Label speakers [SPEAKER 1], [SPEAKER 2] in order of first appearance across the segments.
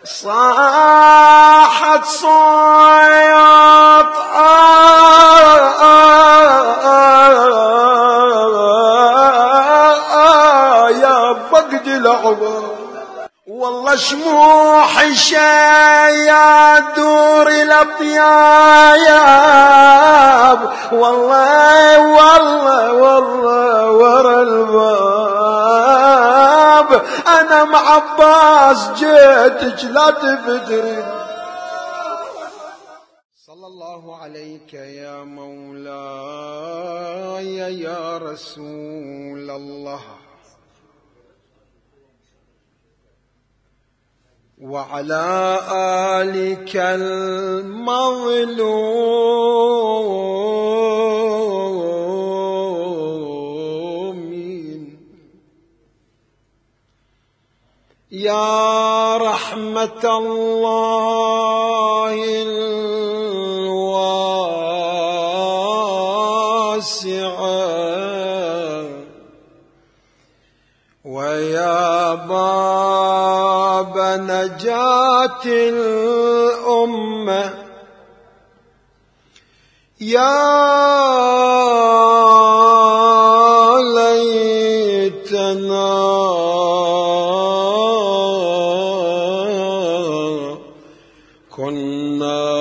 [SPEAKER 1] صاحت صوت يا فقد العباد والله شموح شيا دور الأطياب والله والله والله ورا الباب أنا مع عباس جيتك لا تفترين. صلى الله عليك يا مولاي يا رسول الله وعلى آلك المظلومين يا رحمة الله الواسعة ويا باب نجاة الأمة يا ليتنا كنا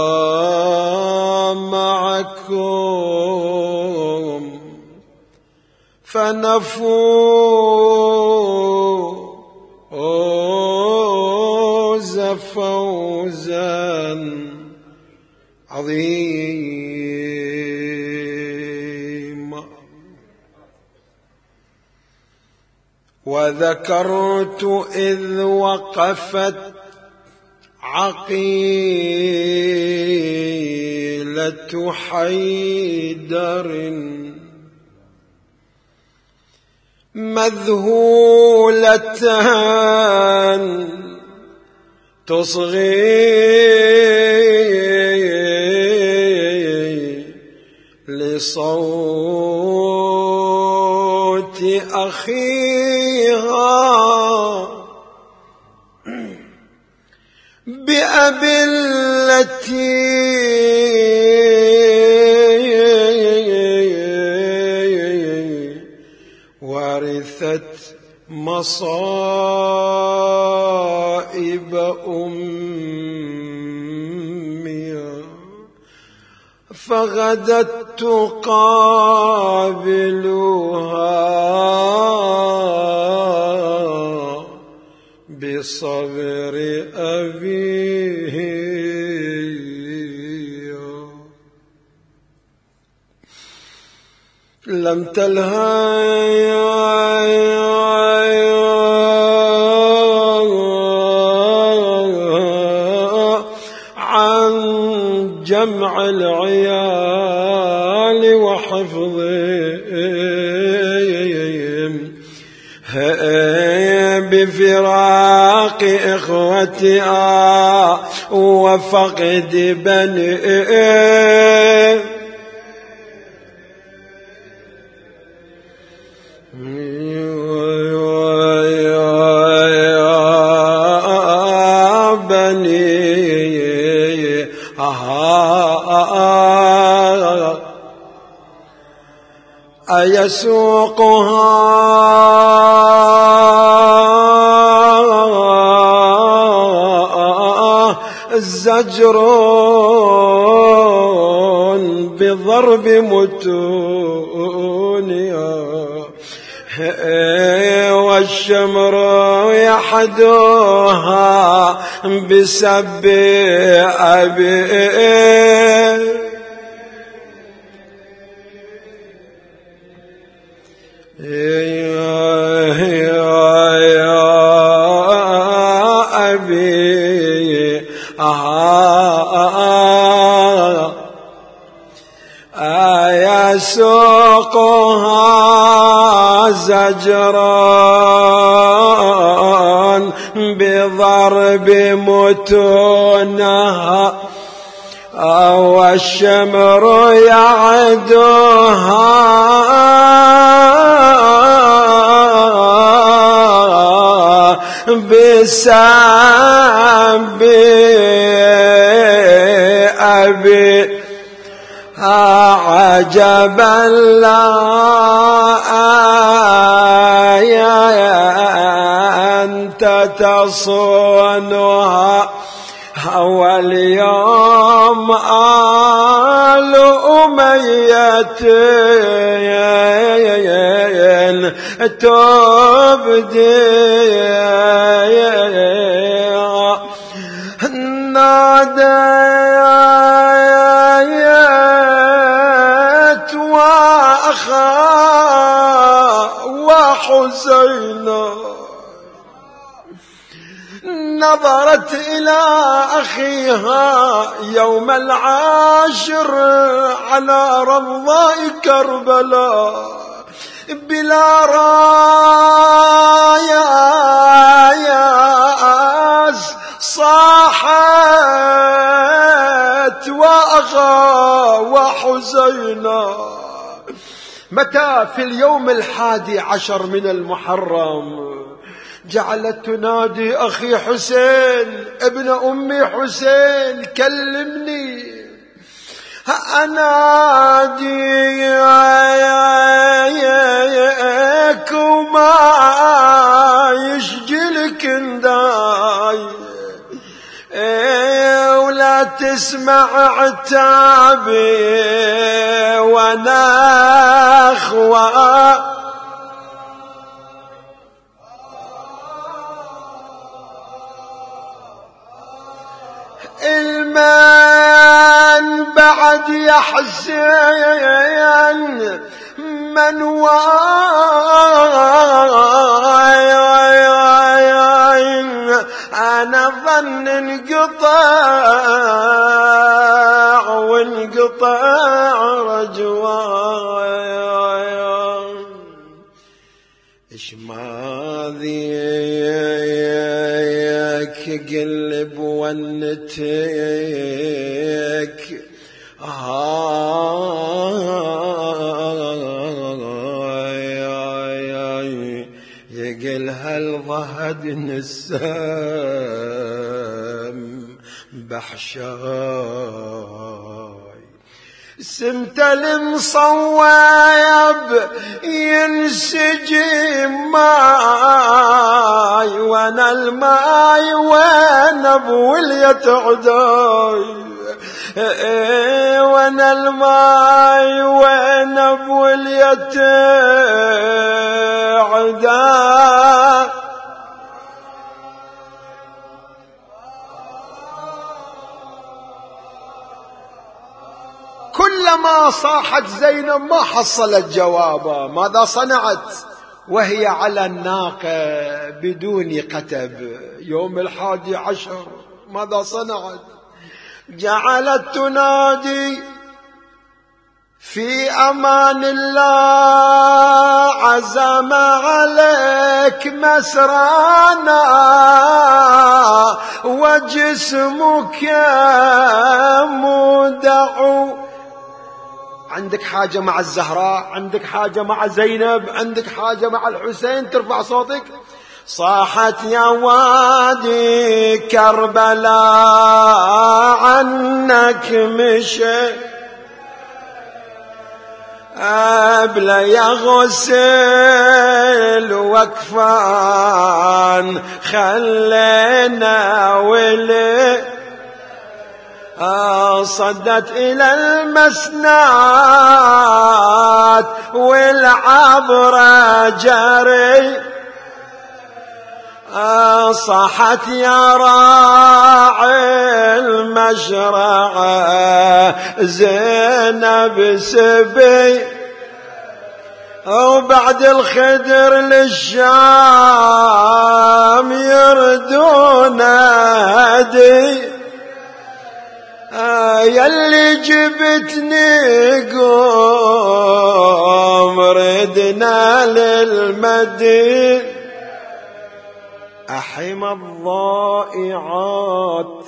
[SPEAKER 1] معكم فنفوز فوزا عظيما. وذكرت إذ وقفت عقيلة حيدر مذهولة تصغي لصوت أخيها بأبي التي ورثت مصائب أمي فغدت تقابلها بصبر أبيه. لم تلهى عن جمع العيال وحفظهم بفراق إخوتها وفقد بنيه أيسوقها الزجر بضرب متونها والشمر يحدوها بسب أبيه يسوقها زجرا بضرب متونها والشمر يعدها بسبب أبي عجبا لا أنت تصونها واليوم آل أمية تبدي ناديت وأخا وحسينا نظرت إلى أخيها يوم العاشر على رضاء كربلاء بلا راياس صاحت وأخا وحسينا. متى في اليوم 11 من المحرم جعلت تنادي أخي حسين ابن أمي حسين كلمني أناديك وما يشجلك نداي ولا تسمع عتابي وانا أخوة المن بعد يا حسين من أنا ظن انقطع وانقطع رجواي إيش ماذيك قلب ونتك يقل هالضهد نسام بحشاي سمت المصواب ينسجم ماي وانا الماي وانا بولية عداي وانا الماي وانا بولية عداي. كلما صاحت زينب ما حصلت جوابا. ماذا صنعت وهي على الناقة بدون قتب يوم 11؟ ماذا صنعت؟ جعلت تنادي في أمان الله عزم عليك مسرانا وجسمك مودع. عندك حاجة مع الزهراء، عندك حاجة مع زينب، عندك حاجة مع الحسين، ترفع صوتك. صاحت يا وادي كربلاء عنك مشي أبلا يغسل وكفان خلينا ولي صدت إلى المسنات والعبرة جري. صحت يا راعي المشرعة زينب سبي وبعد الخدر للشام يردون هدي. يلي جبتني قوم ردنا للمدين. أحم الضائعات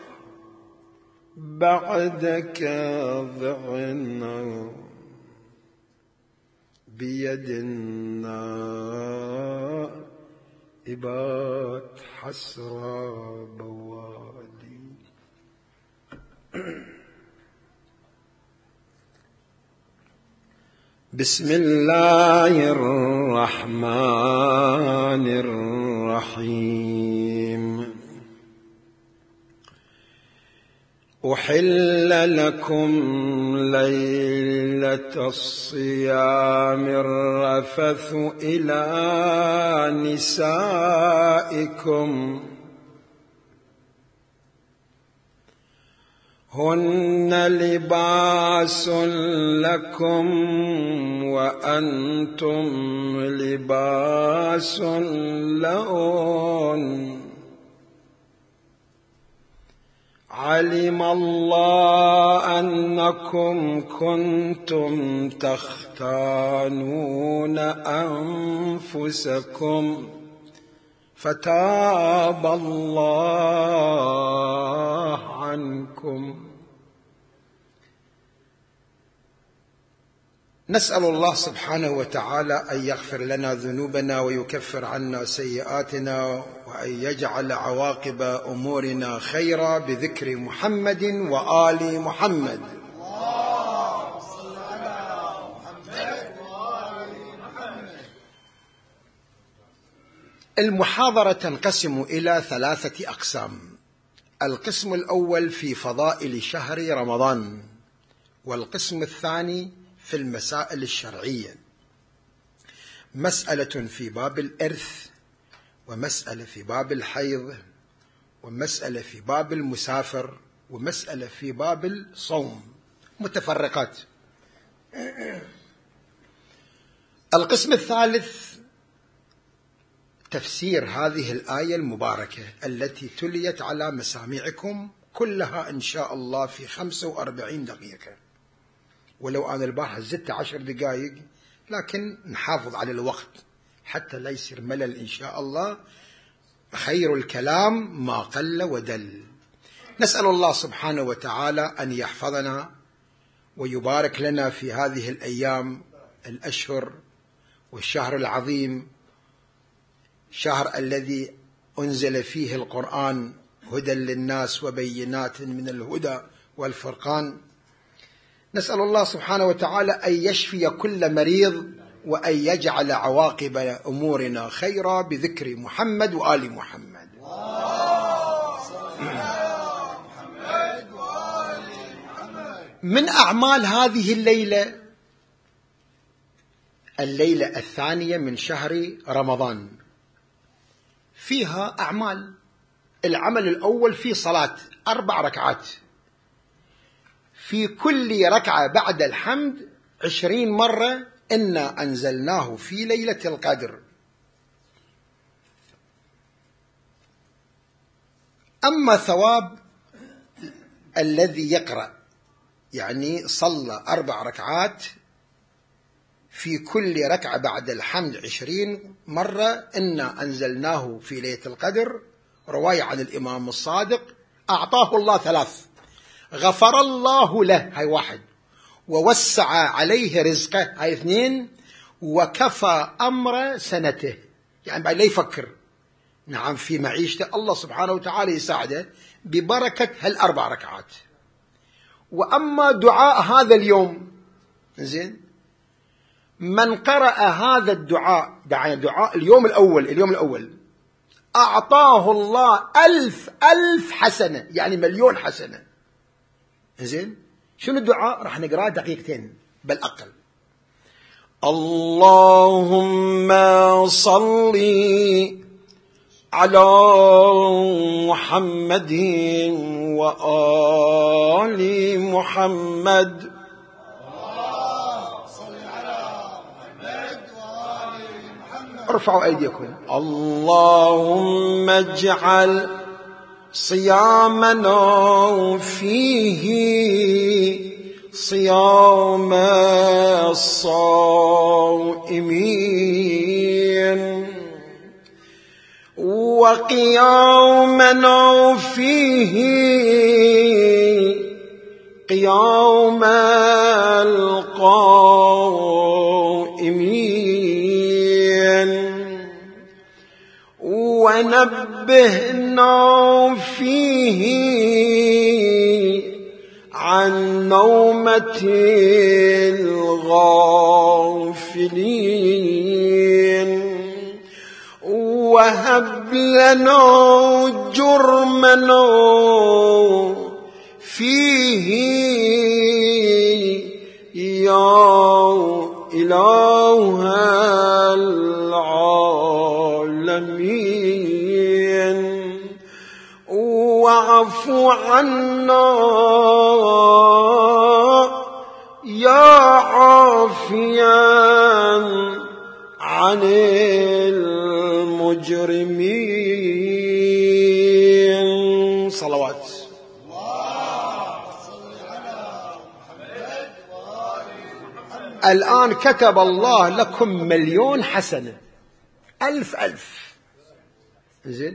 [SPEAKER 1] بعدك ضعنا بيد إبات حسرة بوادي. بسم الله الرحمن الرحيم. أحل لكم ليلة الصيام الرفث إلى نسائكم هن لباس لكم وأنتم لباس لهن علم الله أنكم كنتم تختانون أنفسكم فتاب الله عنكم. نسأل الله سبحانه وتعالى أن يغفر لنا ذنوبنا ويكفر عنا سيئاتنا وأن يجعل عواقب أمورنا خيرا بذكر محمد وآل محمد. المحاضرة تنقسم إلى 3 أقسام. القسم الأول في فضائل شهر رمضان، والقسم الثاني في المسائل الشرعية، مسألة في باب الإرث، ومسألة في باب الحيض، ومسألة في باب المسافر، ومسألة في باب الصوم، متفرقات. القسم الثالث تفسير هذه الآية المباركة التي تليت على مسامعكم كلها إن شاء الله في 45 دقيقة، ولو أنا البارحة زدت 10 دقائق، لكن نحافظ على الوقت حتى لا يصير ملل إن شاء الله. خير الكلام ما قل ودل. نسأل الله سبحانه وتعالى أن يحفظنا ويبارك لنا في هذه الأيام الأشهر والشهر العظيم، شهر الذي أنزل فيه القرآن هدى للناس وبينات من الهدى والفرقان. نسأل الله سبحانه وتعالى أن يشفي كل مريض وأن يجعل عواقب أمورنا خيرا بذكر محمد وآل محمد. من أعمال هذه الليلة الثانية من شهر رمضان فيها أعمال. العمل الأول في صلاة 4 ركعات، في كل ركعة بعد الحمد 20 مرة إنا أنزلناه في ليلة القدر. أما ثواب الذي يقرأ، يعني صلى 4 ركعات في كل ركعة بعد الحمد 20 مرة إنا أنزلناه في ليلة القدر، رواية عن الإمام الصادق، أعطاه الله 3: غفر الله له، هاي 1، ووسع عليه رزقه، هاي 2، وكفى أمر سنته، يعني بعد لا يفكر، نعم، في معيشته الله سبحانه وتعالى يساعده ببركة هال4 ركعات. وأما دعاء هذا اليوم، زين، من قرأ هذا الدعاء، دعاء اليوم الأول، أعطاه الله 1000 حسنة، يعني 1,000,000 حسنة. زين، شنو الدعاء؟ راح نقرأه 2 دقيقتين بالأقل. اللهم صل على محمد وآل محمد. ارفعوا أيديكم. اللهم اجعل صيامنا فيه صيام الصائمين، وقيامنا فيه قيام القائمين، ونبه فيه عن نومة الغافلين وهب لنا جرمنا فيه يا إله العالمين واعف عنا يا عافيا عن المجرمين. صلوات. الآن كتب الله لكم 1,000,000 حسنة، 1000 زين.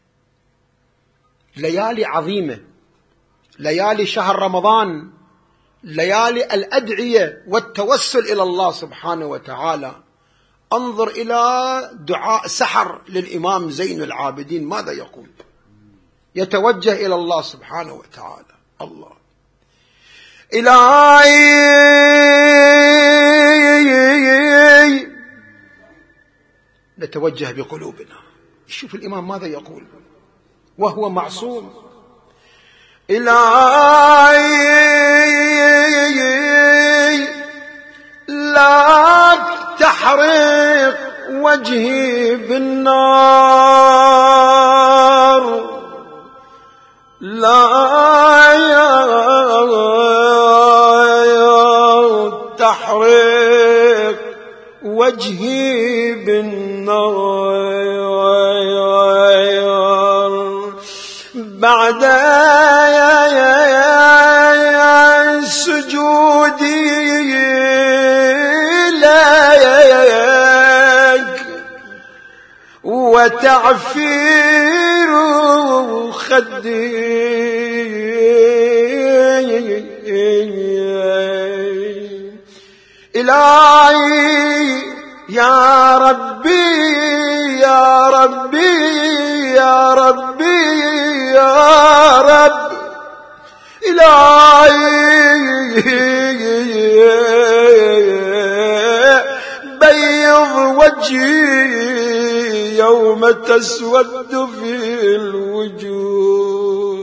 [SPEAKER 1] ليالي عظيمة، ليالي شهر رمضان، ليالي الأدعية والتوسل إلى الله سبحانه وتعالى. انظر إلى دعاء سحر للإمام زين العابدين، ماذا يقول؟ يتوجه إلى الله سبحانه وتعالى. الله إلهي، نتوجه بقلوبنا. شوف الإمام ماذا يقول وهو معصوم. إلهي لا تحرق وجهي بالنار، لا تحرق وجهي بالنار بعد سجودي لك وتعفير خدي. إلهي يا ربي يا ربي يا ربي يا رب، إلهي بيض وجهي يوم تسود في الوجوه.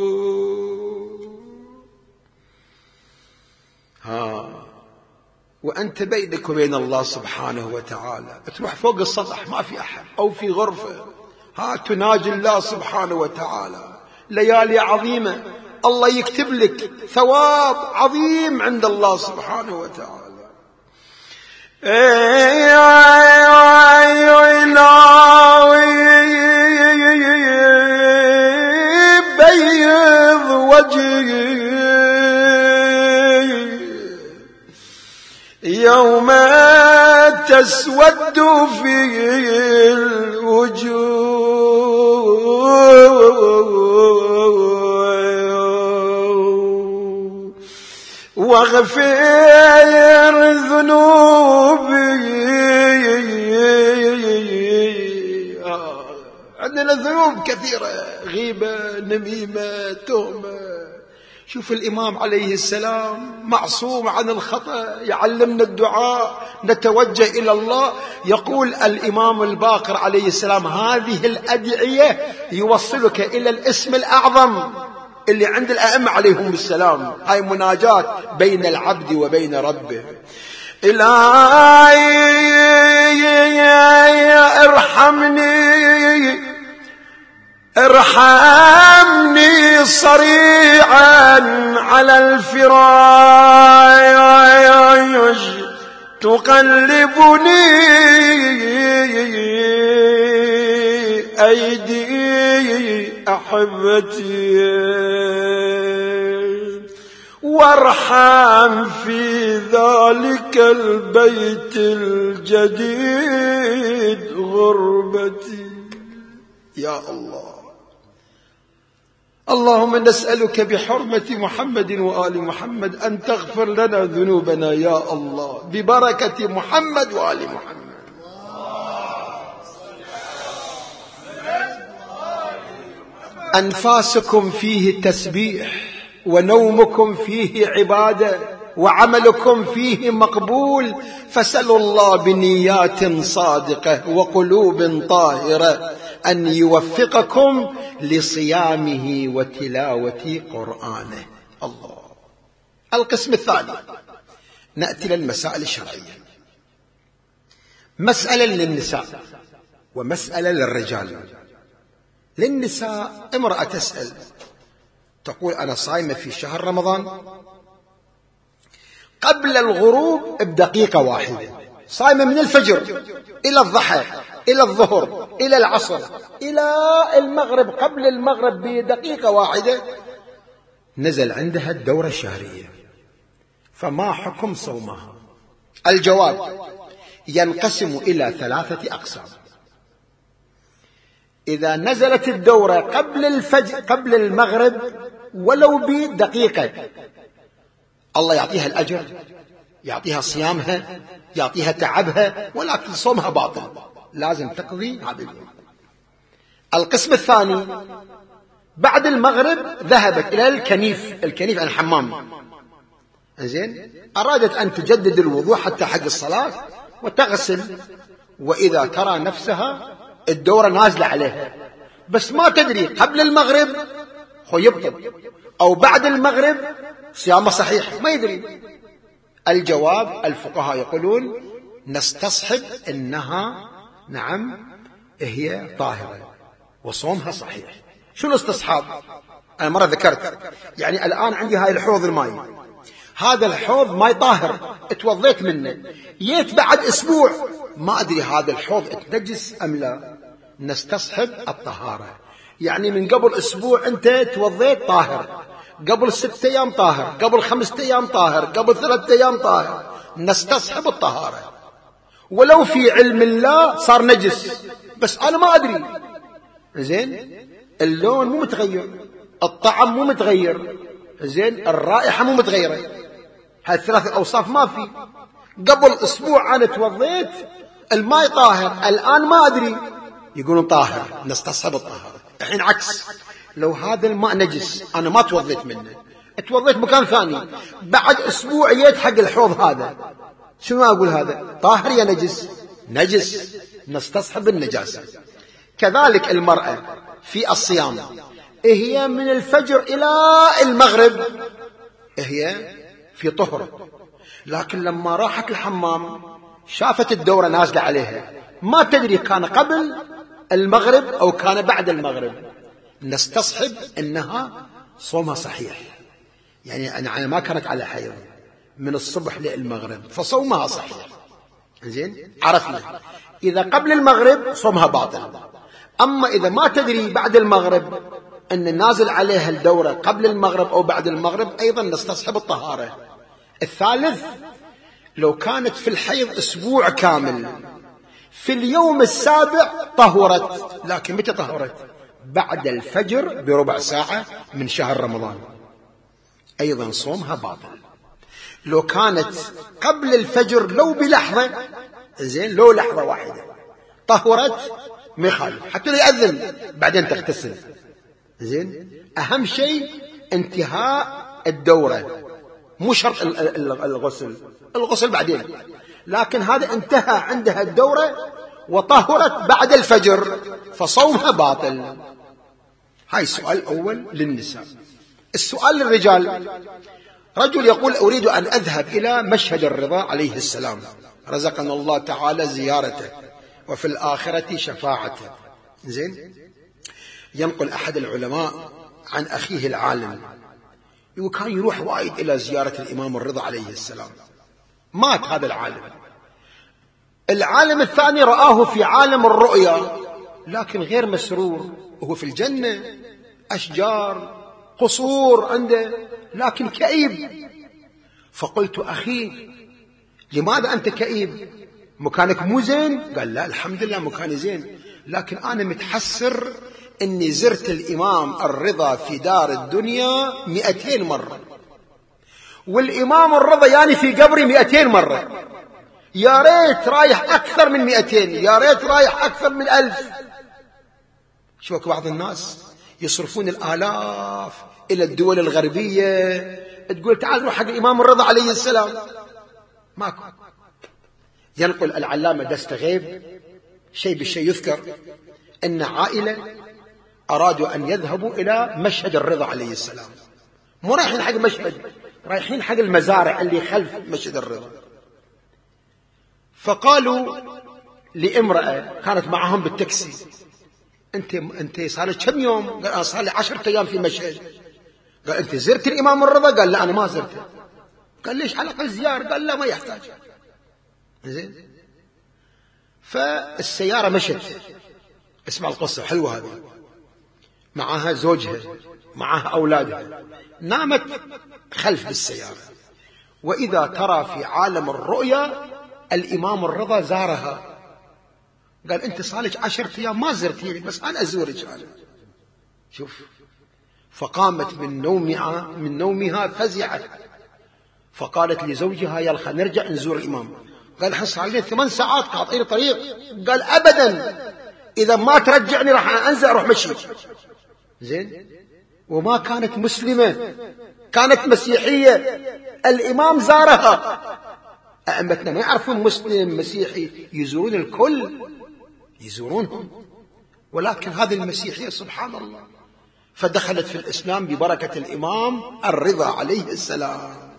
[SPEAKER 1] وأنت بينك وبين الله سبحانه وتعالى، تروح فوق السطح ما في أحد أو في غرفة، تناجي الله سبحانه وتعالى. ليالي عظيمة، الله يكتب لك ثواب عظيم عند الله سبحانه وتعالى. بيض وجهي يوم تسود فيه الوجوه واغفر ذنوبي. عندنا ذنوب كثيرة، غيبة، نميمة، تهمة. شوف الإمام عليه السلام معصوم عن الخطأ، يعلمنا الدعاء، نتوجه إلى الله. يقول الإمام الباقر عليه السلام هذه الأدعية يوصلك إلى الاسم الأعظم اللي عند الأئمة عليهم السلام. هاي مناجاة بين العبد وبين ربه. إلهي ارحمني صريعا على الفراش تقلبني أيدي أحبتي وارحم في ذلك البيت الجديد غربتي. يا الله، اللهم نسألك بحرمة محمد وآل محمد أن تغفر لنا ذنوبنا يا الله ببركة محمد وآل محمد. أنفاسكم فيه تسبيح، ونومكم فيه عبادة، وعملكم فيه مقبول، فسلوا الله بنيات صادقة وقلوب طاهرة أن يوفقكم لصيامه وتلاوة قرآنه. الله. القسم الثاني، نأتي للمسائل الشرعية. مسألة للنساء ومسألة للرجال. للنساء، امرأة تسأل تقول أنا صائمة في شهر رمضان قبل الغروب بدقيقة واحدة، صائمة من الفجر إلى الضحى إلى الظهر إلى العصر إلى المغرب، قبل المغرب بدقيقة واحدة نزل عندها الدورة الشهرية، فما حكم صومها؟ الجواب: ينقسم إلى 3 أقسام. إذا نزلت الدورة قبل الفجر قبل المغرب ولو بدقيقة، الله يعطيها الأجر، يعطيها صيامها، يعطيها تعبها، ولكن صومها باطل، لازم تقضي هذا اليوم. القسم الثاني، بعد المغرب ذهبت إلى الكنيف عن الحمام، زين، أرادت أن تجدد الوضوء حتى حق الصلاة وتغسل، وإذا ترى نفسها الدورة نازلة عليها بس ما تدري قبل المغرب يبطل أو بعد المغرب صيامه صحيح، ما يدري. الجواب: الفقهاء يقولون نستصحب أنها نعم هي طاهرة وصومها صحيح. شنو استصحاب؟ أنا مرة ذكرت، يعني الآن عندي هاي الحوض الماء، هذا الحوض ماء طاهر اتوضيت منه، جيت بعد أسبوع ما أدري هذا الحوض اتنجس أم لا، نستصحب الطهارة. يعني من قبل أسبوع أنت توضيت طاهر، قبل 6 أيام طاهر، قبل 5 أيام طاهر، قبل 3 أيام طاهر، نستصحب الطهارة. ولو في علم الله صار نجس بس أنا ما أدري، زين، اللون مو متغير، الطعم مو متغير، زين، الرائحة مو متغيرة، هاي 3 أوصاف ما في. قبل أسبوع أنا توضيت الماء طاهر، الآن ما أدري، يقولون طاهر، نستصحب الطهارة. الحين عكس، لو هذا الماء نجس أنا ما توضيت منه، توضيت مكان ثاني، بعد أسبوع جيت حق الحوض هذا، شنو أقول؟ هذا طاهر يا نجس؟ نجس، نستصحب النجاسة. كذلك المرأة في الصيام، هي من الفجر إلى المغرب هي في طهر، لكن لما راحت الحمام شافت الدورة نازلة عليها، ما تدري كان قبل المغرب أو كان بعد المغرب، نستصحب أنها صومها صحيح، يعني أنا ما كانت على حيض من الصبح للمغرب فصومها صحيح. زين، عرفنا إذا قبل المغرب صومها باطل. أما إذا ما تدري بعد المغرب أن نازل عليها الدورة قبل المغرب أو بعد المغرب، أيضا نستصحب الطهارة. الثالث، لو كانت في الحيض أسبوع كامل، في اليوم السابع طهرت، لكن متى طهرت؟ بعد الفجر بربع ساعة من شهر رمضان، أيضا صومها باطل. لو كانت قبل الفجر لو بلحظة، زين، لو لحظة واحدة طهرت ما يخالف، حتى لو يأذن بعدين تغتسل، زين. أهم شيء انتهاء الدورة، مو شرط الغسل بعدين، لكن هذا انتهى عندها الدورة وطهرت بعد الفجر فصومها باطل. هاي السؤال الأول للنساء. السؤال للرجال، رجل يقول أريد أن أذهب إلى مشهد الرضا عليه السلام، رزقنا الله تعالى زيارته وفي الآخرة شفاعته، زين. ينقل أحد العلماء عن أخيه العالم، وكان يروح وايد إلى زيارة الإمام الرضا عليه السلام، مات هذا العالم الثاني رآه في عالم الرؤيا لكن غير مسرور، وهو في الجنة، أشجار، قصور عنده، لكن كئيب. فقلت أخي لماذا أنت كئيب؟ مكانك مو زين؟ قال لا الحمد لله مكاني زين، لكن أنا متحسر أني زرت الإمام الرضا في دار الدنيا 200 مرة، والإمام الرضا يعني في قبري 200 مرة، يا ريت رايح أكثر من 200، يا ريت رايح أكثر من 1000. شوفوا بعض الناس يصرفون الآلاف إلى الدول الغربية، تقول تعال روح حق الإمام الرضا عليه السلام، ماكو. ينقل العلامة دستغيب شيء بالشيء يذكر أن عائلة أرادوا أن يذهبوا إلى مشهد الرضا عليه السلام، مو رايحين حق مشهد، رايحين حق المزارع اللي خلف مشهد الرضا. فقالوا لامرأة كانت معهم بالتاكسي: أنت صار لك كم يوم؟ قال أنا صار لي 10 أيام في مشهد. قال أنت زرت الإمام الرضا؟ قال لا أنا ما زرته. قال ليش على الأقل زيارة؟ قال لا ما يحتاج. زين. فالسيارة مشت، اسمع القصة حلوة هذه، معها زوجها معها أولادها، نامت خلف بالسيارة، وإذا ترى في عالم الرؤيا الإمام الرضا زارها. قال أنت صالك 10 أيام ما زرتيني، بس أنا أزورك أنا. شوف. فقامت من نومها فزعت، فقالت لزوجها يلا خلينا نرجع نزور الإمام. قال احنا صار لي 8 ساعات قاطعين الطريق. قال أبدا، إذا ما ترجعني راح أنزل أروح مشي. زين. وما كانت مسلمة، كانت مسيحية، الإمام زارها. أئمتنا ما يعرفون مسلم مسيحي، يزورون الكل، يزورونهم، ولكن هذه المسيحية سبحان الله فدخلت في الإسلام ببركة الإمام الرضا عليه السلام.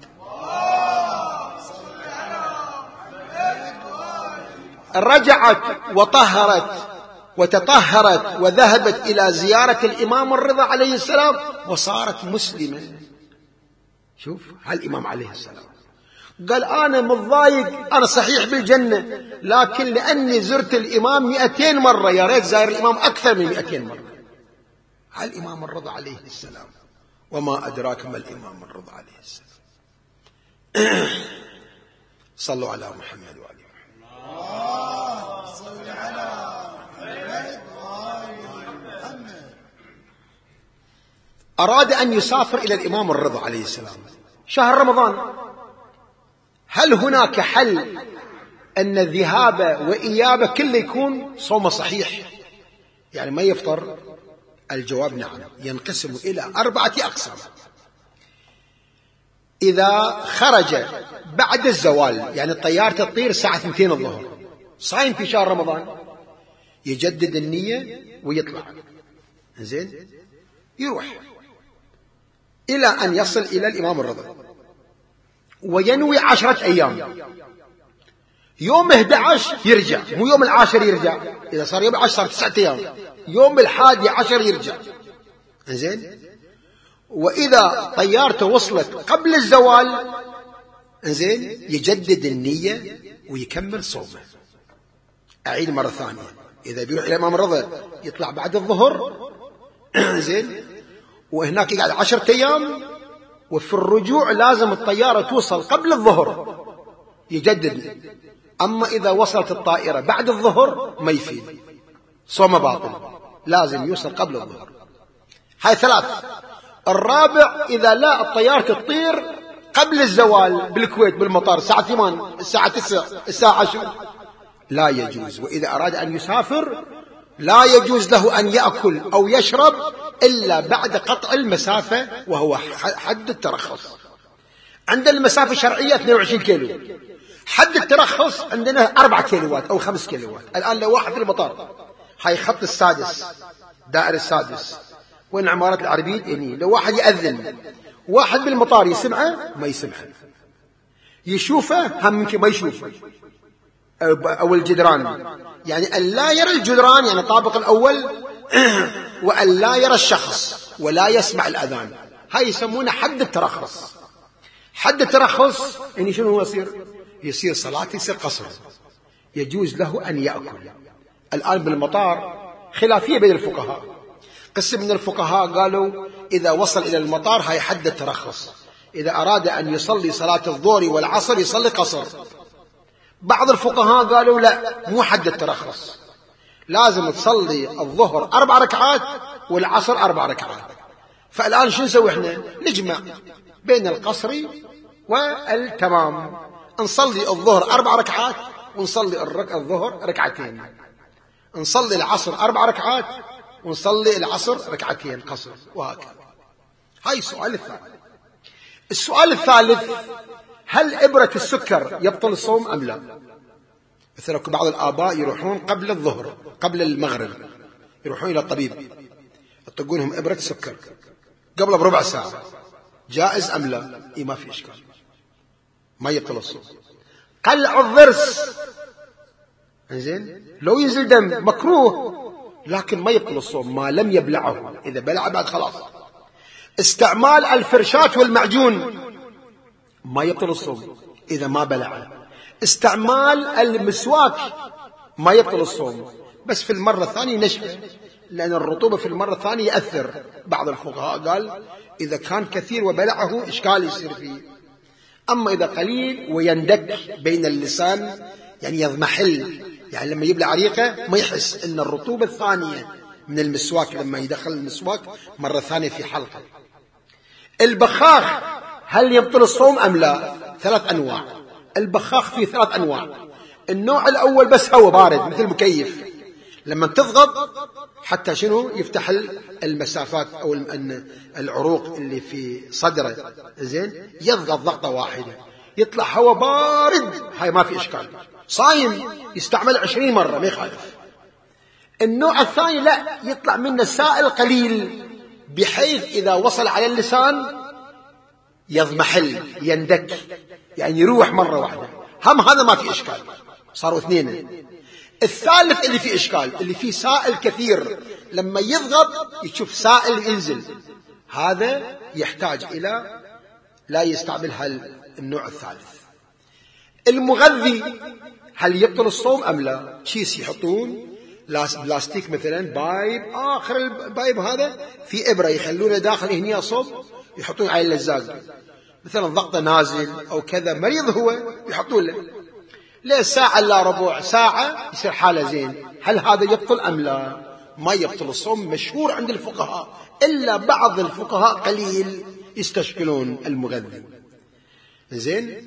[SPEAKER 1] رجعت وطهرت وتطهرت وذهبت إلى زيارة الإمام الرضا عليه السلام وصارت مسلمة. شوف هالإمام عليه السلام قال أنا متضايق، أنا صحيح بالجنة، لكن لأني زرت الإمام 200 مرة، يا ريت زاير الإمام أكثر من 200 مرة. هالإمام الرضا عليه السلام. وما أدراك ما الإمام الرضا عليه السلام. صلوا على محمد وعلى محمد. صل على محمد. أراد أن يسافر إلى الإمام الرضا عليه السلام شهر رمضان. هل هناك حل أن الذهاب وإيابة كله يكون صوم صحيح، يعني ما يفطر؟ الجواب نعم، ينقسم إلى 4 أقسام. إذا خرج بعد الزوال، يعني الطيارة تطير الساعة 2 الظهر، صايم في شهر رمضان، يجدد النية ويطلع. زين. يروح إلى أن يصل إلى الإمام الرضا وينوي 10 أيام. يوم 11 يرجع، مو يوم 10 يرجع. إذا صار يوم 10 صار 9 أيام، يوم 11 يرجع. زين. وإذا طيارته وصلت قبل الزوال، زين، يجدد النية ويكمل صومه. أعيد مرة ثانية، إذا بيروح إلى الإمام الرضا يطلع بعد الظهر، زين، وهناك يقعد 10 أيام، وفي الرجوع لازم الطيارة توصل قبل الظهر، يجدد. أما إذا وصلت الطائرة بعد الظهر ما يفيد، صوم باطل، لازم يوصل قبل الظهر. هاي 3. الرابع إذا لا الطيارة تطير قبل الزوال بالكويت بالمطار الساعة 8 الساعة 9 الساعة 10 لا يجوز. وإذا أراد أن يسافر لا يجوز له أن يأكل أو يشرب إلا بعد قطع المسافة، وهو حد الترخص. عندنا المسافة الشرعية 22 كيلو، حد الترخص عندنا 4 كيلوات أو 5 كيلوات. الآن لو واحد في المطار، هاي خط السادس، دائرة السادس، وين عمارة العربيد، يعني لو واحد يأذن، واحد بالمطار يسمعه ما يسمعه، يشوفه هم يمكن ما يشوفه، أو الجدران، يعني أن لا يرى الجدران، يعني الطابق الأول، وأن لا يرى الشخص ولا يسمع الأذان. هاي يسمونه حد الترخص. حد الترخص يعني شنو هو يصير صلاة، يصير قصر، يجوز له أن يأكل. الآن بالمطار خلافية بين الفقهاء، قسم من الفقهاء قالوا إذا وصل إلى المطار هاي حد الترخص، إذا أراد أن يصلي صلاة الظهر والعصر يصلي قصر. بعض الفقهاء قالوا لا، مو حد الترخص، لازم تصلي الظهر 4 ركعات والعصر 4 ركعات. فالآن شو نسوي احنا؟ نجمع بين القصر والتمام، نصلي الظهر 4 ركعات ونصلي الظهر 2 ركعتين، نصلي العصر 4 ركعات ونصلي العصر ركعتين قصر وهكذا. هاي السؤال الثاني. السؤال الثالث: هل إبرة السكر يبطل الصوم أم لا؟ مثلا بعض الآباء يروحون قبل الظهر قبل المغرب، يروحون إلى الطبيب يطقونهم إبرة سكر قبل بربع ساعة، جائز أم لا؟ إيه ما في إشكال، ما يبطل الصوم. قلع الضرس زين لو ينزل دم مكروه لكن ما يبطل الصوم ما لم يبلعه، إذا بلع بعد خلاص. استعمال الفرشاة والمعجون ما يبطل الصوم إذا ما بلع. استعمال المسواك ما يبطل الصوم، بس في المرة الثانية نشفه، لأن الرطوبة في المرة الثانية يأثر. بعض الفقهاء قال إذا كان كثير وبلعه إشكال يصير فيه، أما إذا قليل ويندك بين اللسان يعني يضمحل، يعني لما يبلع ريقه ما يحس إن الرطوبة الثانية من المسواك لما يدخل المسواك مرة ثانية في حلقه. البخاخ هل يبطل الصوم أم لا؟ 3 أنواع. البخاخ فيه 3 أنواع. النوع الأول بس هو بارد مثل المكيف، لما تضغط حتى شنو يفتح المسافات أو العروق اللي في صدره زين، يضغط ضغطة واحدة يطلع هواء بارد، هاي ما في إشكال. صايم يستعمل 20 مرة ما يخالف. النوع الثاني لا، يطلع منه سائل قليل بحيث إذا وصل على اللسان يضمحل يندك، يعني يروح مرة واحدة، هم هذا ما في إشكال، صاروا 2. الثالث اللي فيه إشكال اللي فيه سائل كثير، لما يضغط يشوف سائل ينزل، هذا يحتاج إلى لا يستعمل النوع الثالث. المغذي هل يبطل الصوم أم لا؟ كيس يحطون بلاستيك مثلا بايب، آخر البايب هذا في إبرة يخلونه داخل هنا صوب، يحطون على اللزاق مثلا ضغطه نازل أو كذا، مريض هو يحطون له ساعة إلا ربع ساعة يصير حالة زين. هل هذا يبطل أم لا؟ ما يبطل الصوم، مشهور عند الفقهاء، إلا بعض الفقهاء قليل يستشكلون المغذي زين.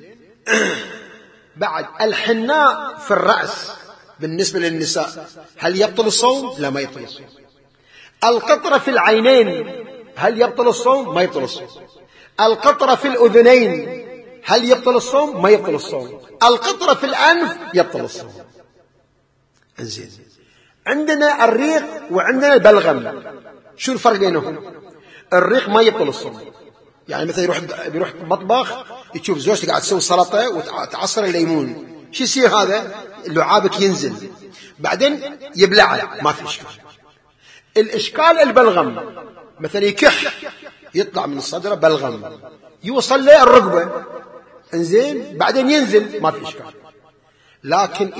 [SPEAKER 1] بعد الحناء في الرأس بالنسبة للنساء هل يبطل الصوم؟ لا ما يبطل الصوم. القطرة في العينين هل يبطل الصوم؟ ما يبطل الصوم. القطرة في الأذنين هل يبطل الصوم؟ ما يبطل الصوم. القطرة في الأنف يبطل الصوم. انزين، عندنا الريق وعندنا البلغم، شو الفرق بينهم؟ الريق ما يبطل الصوم، يعني مثلا يروح مطبخ يشوف زوجته قاعد تسوي سلطة وتعصر الليمون، شو يصير هذا؟ لعابك ينزل بعدين يبلعه، ما في إشكال. الإشكال البلغم، مثلا يكح يطلع من الصدر بلغم يوصل له الركبة انزين بعدين ينزل، ما في إشكال. لكن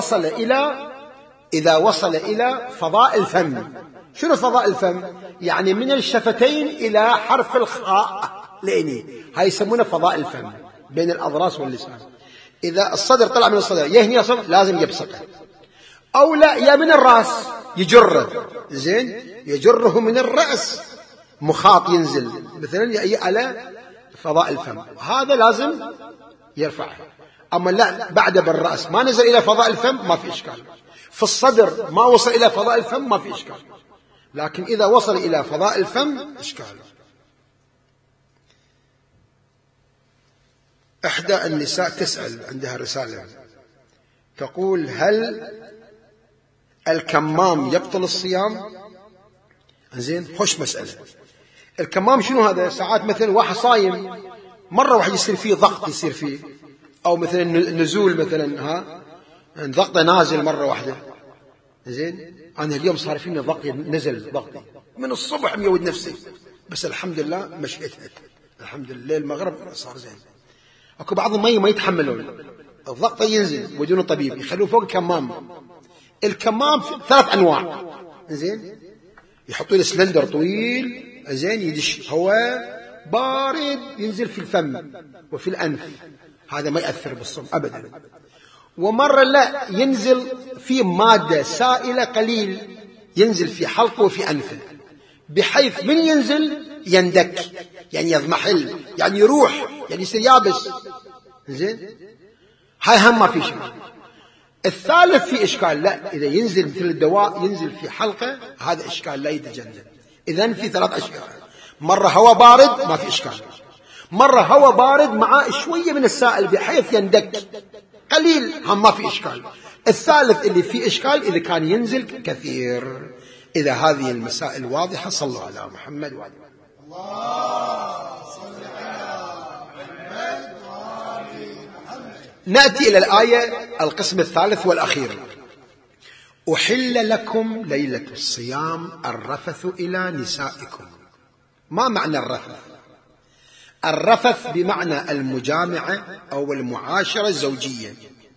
[SPEAKER 1] إذا وصل إلى فضاء الفم، شنو فضاء الفم؟ يعني من الشفتين إلى حرف الخاء لإني، هاي يسمونه فضاء الفم بين الأضراس واللسان. إذا الصدر طلع من الصدر يهني يصل لازم يبصقه، أو لا يا من الرأس يجره زين، يجره من الرأس مخاط ينزل مثلا على فضاء الفم، هذا لازم يرفعه. أما لا بعد بالرأس ما نزل إلى فضاء الفم ما في إشكال. في الصدر ما وصل إلى فضاء الفم ما في إشكال، لكن إذا وصل إلى فضاء الفم إشكال. إحدى النساء تسأل، عندها رسالة تقول: هل الكمام يبطل الصيام؟ زين، خوش مسألة. الكمام شنو هذا؟ ساعات مثلا واحد صايم مرة واحد يصير فيه ضغط، يصير فيه أو مثلا نزول مثلا ضغطه نازل مرة واحدة زين. أنا اليوم صار فيني ضغط، نزل ضغطي من الصبح ميود نفسي، بس الحمد لله مشيتها الحمد لله، المغرب صار زين. أكو بعض ما يتحملون الضغط ينزل بدون طبيب، يخلوه فوق كمام. الكمام 3 أنواع زين، يحطوا له سلندر طويل زين يدش هواء بارد ينزل في الفم وفي الأنف، هذا ما يأثر بالصوم أبدا. ومرة لا، ينزل في مادة سائلة قليل ينزل في حلقه وفي أنفه، بحيث من ينزل يندك يعني يضمحل يعني يروح يعني يصير يابس زين، هاي هم ما في شيء. الثالث في إشكال، لا، إذا ينزل مثل الدواء ينزل في حلقة هذا إشكال لا يتجنب. إذن في 3 أشياء: مرة هواء بارد ما في إشكال، مرة هواء بارد مع شوية من السائل بحيث يندك قليل هم ما في إشكال. الثالث اللي فيه إشكال إذا كان ينزل كثير. إذا هذه المسائل واضحة صلوا على محمد وعلى الله صل على محمد وعلى محمد. نأتي إلى الآية القسم الثالث والأخير: أحل لكم ليلة الصيام الرفث إلى نسائكم. ما معنى الرفث؟ الرفث بمعنى المجامعة أو المعاشرة الزوجية.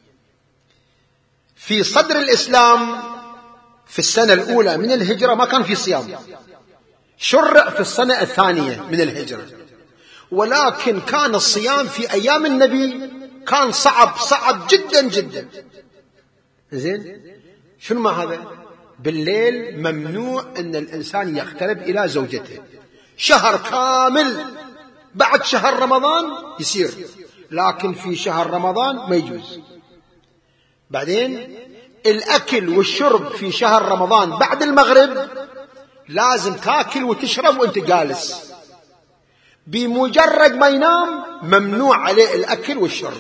[SPEAKER 1] في صدر الإسلام في السنة الأولى من الهجرة ما كان في صيام، شرع في السنة الثانية من الهجرة، ولكن كان الصيام في أيام النبي كان صعب جدا جدا. زين، شنو ما هذا؟ بالليل ممنوع أن الإنسان يقترب إلى زوجته، شهر كامل بعد شهر رمضان يصير، لكن في شهر رمضان ما يجوز. بعدين الأكل والشرب في شهر رمضان بعد المغرب لازم تاكل وتشرب وانت جالس، بمجرد ما ينام ممنوع عليه الأكل والشرب.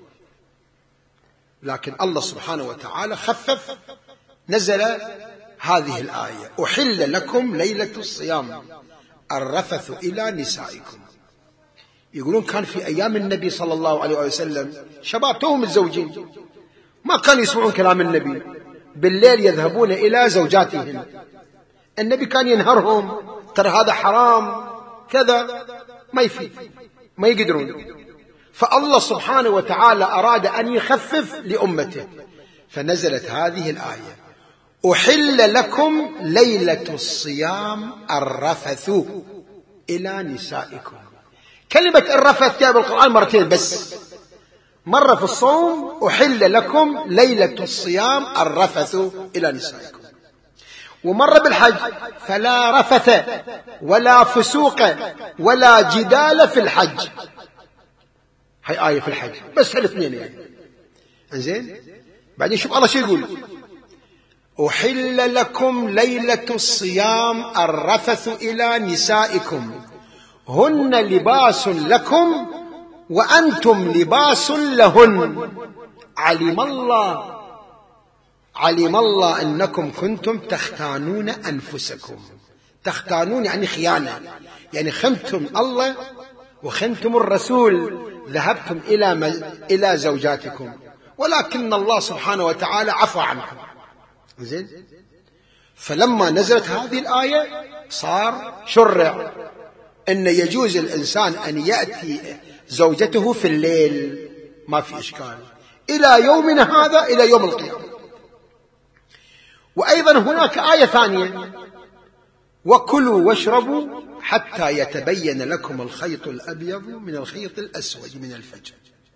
[SPEAKER 1] لكن الله سبحانه وتعالى خفف، نزل هذه الآية: أحل لكم ليلة الصيام الرفث إلى نسائكم. يقولون كان في أيام النبي صلى الله عليه وسلم شباب توهم الزوجين ما كانوا يسمعون كلام النبي، بالليل يذهبون إلى زوجاتهم، النبي كان ينهرهم: ترى هذا حرام كذا، ما يفيد، ما يقدرون. فالله سبحانه وتعالى أراد أن يخفف لأمته، فنزلت هذه الآية: أحل لكم ليلة الصيام الرفث إلى نسائكم. كلمة الرفث جاء بالقرآن مرتين بس، مرة في الصوم: أحل لكم ليلة الصيام الرفث إلى نسائكم، ومرة بالحج: فلا رفث ولا فسوق ولا جدال في الحج. هاي آية في الحج بس، الاثنين يعني. إنزين، بعدين شوف الله شو يقول: أحل لكم ليلة الصيام الرفث إلى نسائكم هن لباس لكم وأنتم لباس لهن علم الله أنكم كنتم تختانون أنفسكم. تختانون يعني خيانة، يعني خنتم الله وخنتم الرسول، ذهبتم إلى زوجاتكم، ولكن الله سبحانه وتعالى عفى عنكم. زين، فلما نزلت هذه الآية صار شرع أن يجوز الإنسان أن يأتي زوجته في الليل، ما في إشكال، إلى يومنا هذا، إلى يوم القيامة. وأيضا هناك آية ثانية: وكلوا واشربوا حتى يتبين لكم الخيط الأبيض من الخيط الأسود من الفجر.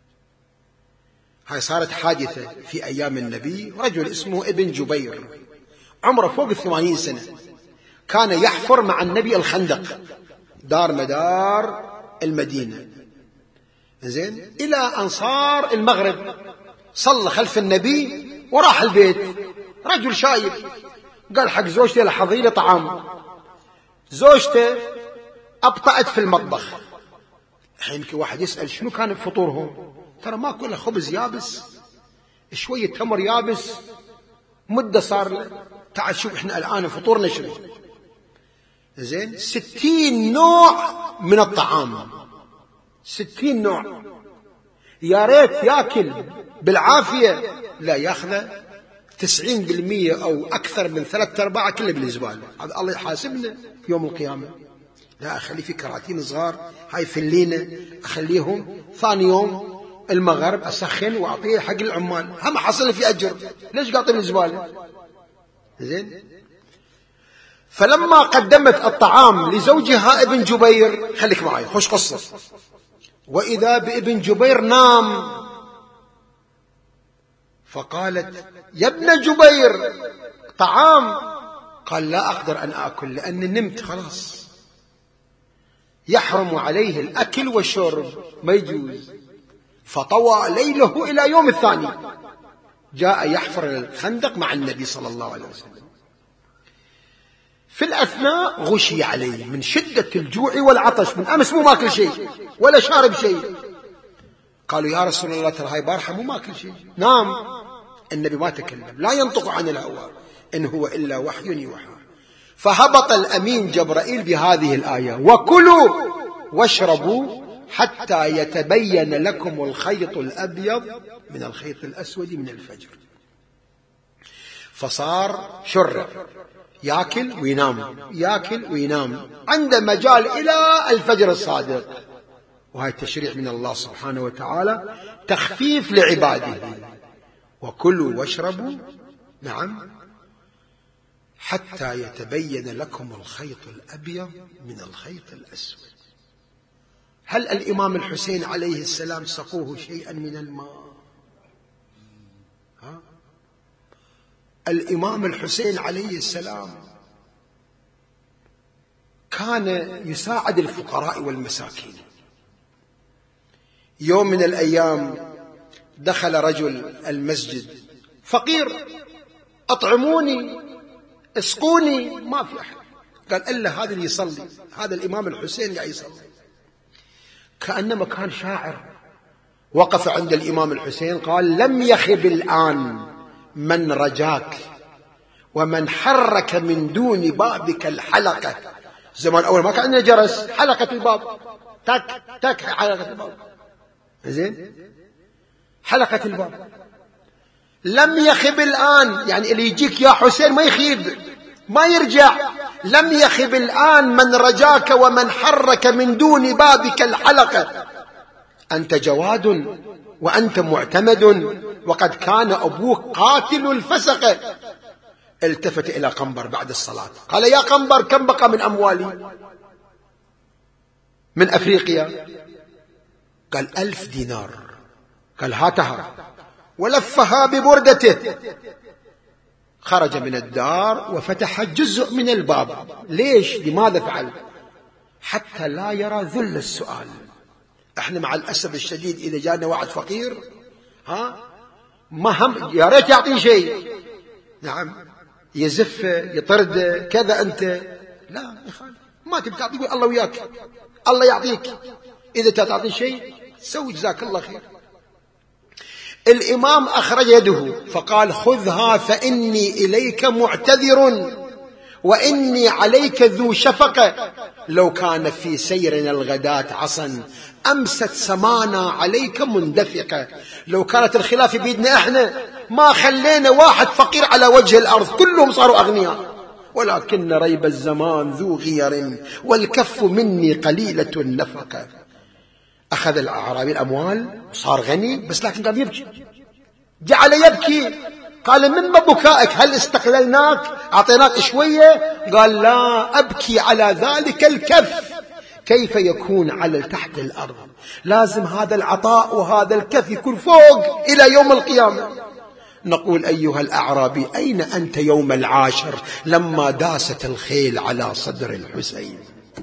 [SPEAKER 1] هاي صارت حادثة في أيام النبي. رجل اسمه ابن جبير عمره فوق 80 سنة، كان يحفر مع النبي الخندق دار مدار المدينة. زين، إلى أن صار المغرب صلى خلف النبي وراح البيت. رجل شايب قال حق زوجته: لحظي لي طعام. زوجته أبطأت في المطبخ. الحين يمكن واحد يسأل شنو كان فطورهم؟ ترى ما كله خبز يابس، شوية تمر يابس، مدة صار. تعال شوف احنا الآن فطورنا شنو. زين، 60 نوع من الطعام، 60 نوع. يا ريت ياكل بالعافية، لا، ياخذ 90% أو أكثر من 3/4 كله بالزبالة. هذا الله يحاسبنا في يوم القيامة. لا، أخلي في كراتين صغار، هاي فلينة أخليهم، ثاني يوم المغرب أسخن وأعطيه حق العمال، هم حصل في أجر، ليش قاطين الزبالة؟ زين، فلما قدمت الطعام لزوجها ابن جبير، خليك معي خوش قصة، وإذا بابن جبير نام، فقالت: يا ابن جبير طعام. قال: لا أقدر أن آكل لأني نمت خلاص. يحرم عليه الأكل والشرب، ما يجوز. فطوى ليله إلى يوم الثاني، جاء يحفر الخندق مع النبي صلى الله عليه وسلم. في الأثناء غشي عليه من شدة الجوع والعطش، من أمس مو ماكل شيء ولا شارب شيء. قالوا يا رسول الله ترى هاي بارحة مو ماكل شيء. نعم. النبي ما تكلم، لا ينطق عن الهوى إن هو إلا وحي يوحى. فهبط الأمين جبرائيل بهذه الآية: وكلوا واشربوا حتى يتبين لكم الخيط الأبيض من الخيط الأسود من الفجر. فصار شرع، يأكل وينام، يأكل وينام، عنده مجال إلى الفجر الصادق. وهي تشريع من الله سبحانه وتعالى، تخفيف لعباده. وكلوا واشربوا، نعم، حتى يتبين لكم الخيط الأبيض من الخيط الأسود. هل الإمام الحسين عليه السلام سقوه شيئا من الماء؟ الإمام الحسين عليه السلام كان يساعد الفقراء والمساكين. يوم من الأيام دخل رجل المسجد فقير: أطعموني، اسقوني. ما في أحد. قال: إلا هذا اللي يصلي، هذا الإمام الحسين قاعد يصلي. كأنما كان شاعر. وقف عند الإمام الحسين قال: لم يخب الآن من رجاك ومن حرك من دون بابك الحلقة. زمان أول ما كان عندنا جرس، حلقة الباب، تك تك حلقة الباب، زين، حلقة الباب. لم يخب الآن، يعني اللي يجيك يا حسين ما يخيب، ما يرجع. لم يخب الآن من رجاك ومن حرك من دون بابك الحلقة. أنت جواد وأنت معتمد، وقد كان أبوك قاتل الفسقة. التفت إلى قنبر بعد الصلاة قال: يا قنبر، كم بقى من أموالي من أفريقيا؟ قال: 1000 دينار. قال: هاتها. ولفها ببردته. خرج من الدار وفتح جزء من الباب. ليش؟ لماذا فعل؟ حتى لا يرى ذل السؤال. احنا مع الأسف الشديد إذا جاءنا واحد فقير، ما هم يا ريت يعطي شيء، نعم، يزف يطرد كذا. أنت لا يخالف، ما تبي تعطيه الله وياك، الله يعطيك. إذا تعطي شيء سوي، جزاك الله خير. الإمام أخرج يده فقال: خذها فإني إليك معتذر وإني عليك ذو شفقة. لو كان في سيرنا الغداة عصا أمست سمانا عليك مندفقة. لو كانت الخلافة بيدنا احنا ما خلينا واحد فقير على وجه الأرض، كلهم صاروا أغنياء. ولكن ريب الزمان ذو غير والكف مني قليلة النفقة. أخذ الأعرابي الأموال صار غني، بس لكن قام يبكي، جعل يبكي. قال: من بكائك؟ هل استقللناك أعطيناك شوية؟ قال: لا، أبكي على ذلك الكف. كيف يكون على تحت الأرض؟ لازم هذا العطاء وهذا الكف يكون فوق إلى يوم القيامة. نقول: أيها الأعرابي، أين أنت يوم العاشر لما داست الخيل على صدر الحسين؟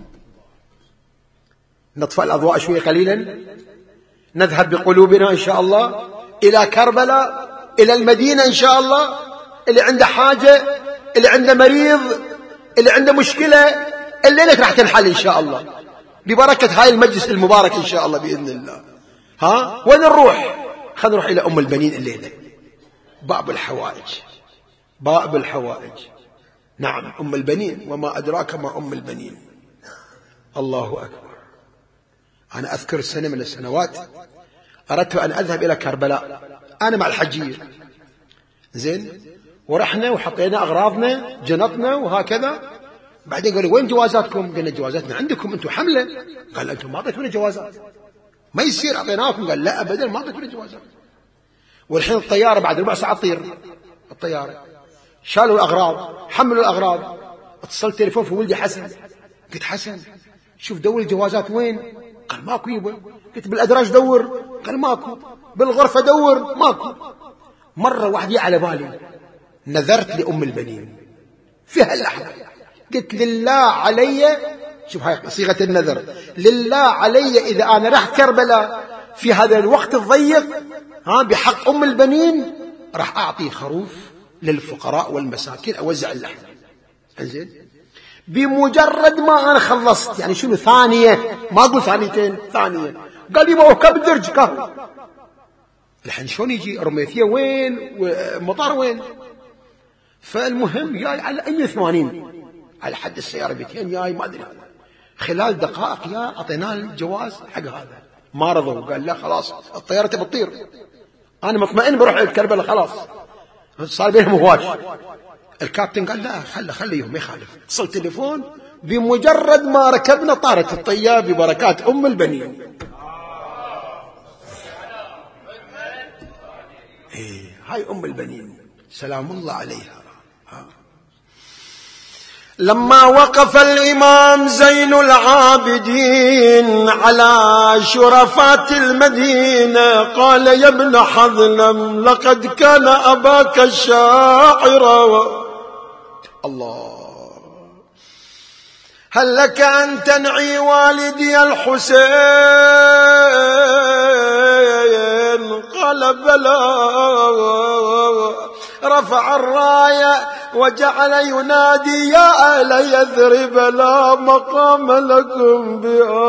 [SPEAKER 1] نطفأ الأضواء شوية قليلا، نذهب بقلوبنا إن شاء الله إلى كربلاء، إلى المدينة إن شاء الله. اللي عنده حاجة، اللي عنده مريض، اللي عنده مشكلة، الليلة راح تنحل إن شاء الله ببركة هاي المجلس المبارك إن شاء الله بإذن الله. وين نروح؟ خلينا نروح إلى أم البنين الليلة، باب الحوائج، باب الحوائج. نعم، أم البنين، وما أدراك ما أم البنين. الله أكبر. أنا أذكر سنة من السنوات أردت أن أذهب إلى كربلاء أنا مع الحجية، زين، ورحنا وحطينا أغراضنا جنطنا وهكذا. بعدين قالوا: وين جوازاتكم؟ قلنا: جوازاتنا عندكم، أنتم حملة. قال: أنتم ما أعطيتونا جوازات، ما يصير أعطيناكم. قال: لا أبدا، ما أعطيتونا جوازات. والحين الطيارة بعد 4 ساعات تطير الطيارة. شالوا الأغراض، حملوا الأغراض. اتصلت تليفون في ولدي حسن، قلت: حسن، شوف دور الجوازات وين؟ قال: ماكو يبا. قلت: بالأدراج دور. قال: ماكو. بالغرفة دور. ماكو. مرة واحدة على بالي، نذرت لأم البنين في هاللحظة، قلت: لله علي، شوف هاي صيغة النذر، لله علي إذا أنا رحت كربلاء في هذا الوقت الضيق بحق أم البنين راح أعطي خروف للفقراء والمساكين أوزع اللحم. انزين، بمجرد ما أنا خلصت، يعني شنو ثانية، ما أقول ثانيتين، ثانية، قال لي ما هو كم درج كهو. الحين شلون يجي رميثية وين ومطار وين؟ فالمهم جاي على 180 على حد السيارة 200 جاي ما أدري. خلال دقائق يا أعطيناه الجواز حق هذا، ما رضوا، قال لا خلاص الطيارة تبي تطير، أنا مطمئن بروح كربلاء خلاص، صار بينهم هواش. الكابتن قال لا خليهم ما يخالف. اتصل تليفون، بمجرد ما ركبنا طارت الطيارة ببركات أم البنين. هاي أم البنين سلام الله عليها. لما وقف الإمام زين العابدين على شرفات المدينة قال يا ابن حظلم لقد كان أباك الشاعر. الله، هل لك أن تنعي والدي الحسين؟ قال بلى. رفع الراية وجعل ينادي يا أهل يثرب لا مقام لكم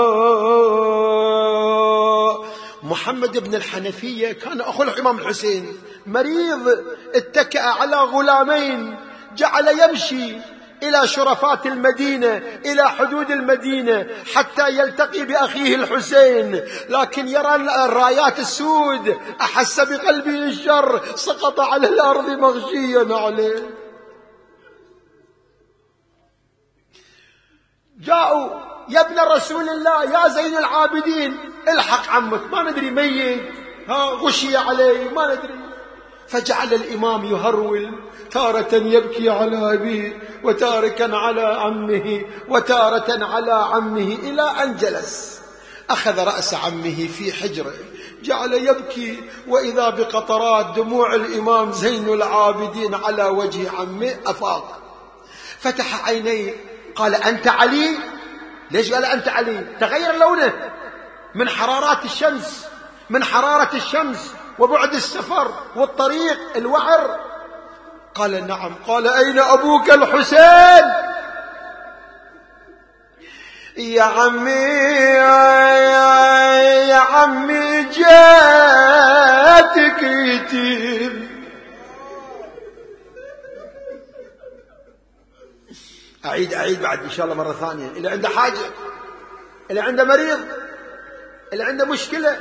[SPEAKER 1] بها. محمد بن الحنفية كان أخو الإمام الحسين، مريض اتكأ على غلامين، جعل يمشي إلى شرفات المدينة، إلى حدود المدينة حتى يلتقي بأخيه الحسين، لكن يرى الرايات السود، أحس بقلبه الشر، سقط على الأرض مغشيا عليه. جاءوا يا ابن رسول الله يا زين العابدين الحق عمك، ما ندري ميت، غشي عليه ما ندري. فجعل الإمام يهرول، تارة يبكي على أبيه وتارة على عمه وتارة على عمه، إلى أن جلس أخذ رأس عمه في حجره جعل يبكي، وإذا بقطرات دموع الإمام زين العابدين على وجه عمه. أفاق فتح عينيه قال أنت علي؟ ليش قال أنت علي؟ تغير لونه من حرارات الشمس، من حرارة الشمس وبعد السفر والطريق الوعر. قال نعم. قال أين أبوك الحسين؟ يا عمي يا عمي جاتك يتيم. أعيد بعد إن شاء الله مرة ثانية. اللي عنده حاجة، اللي عنده مريض، اللي عنده مشكلة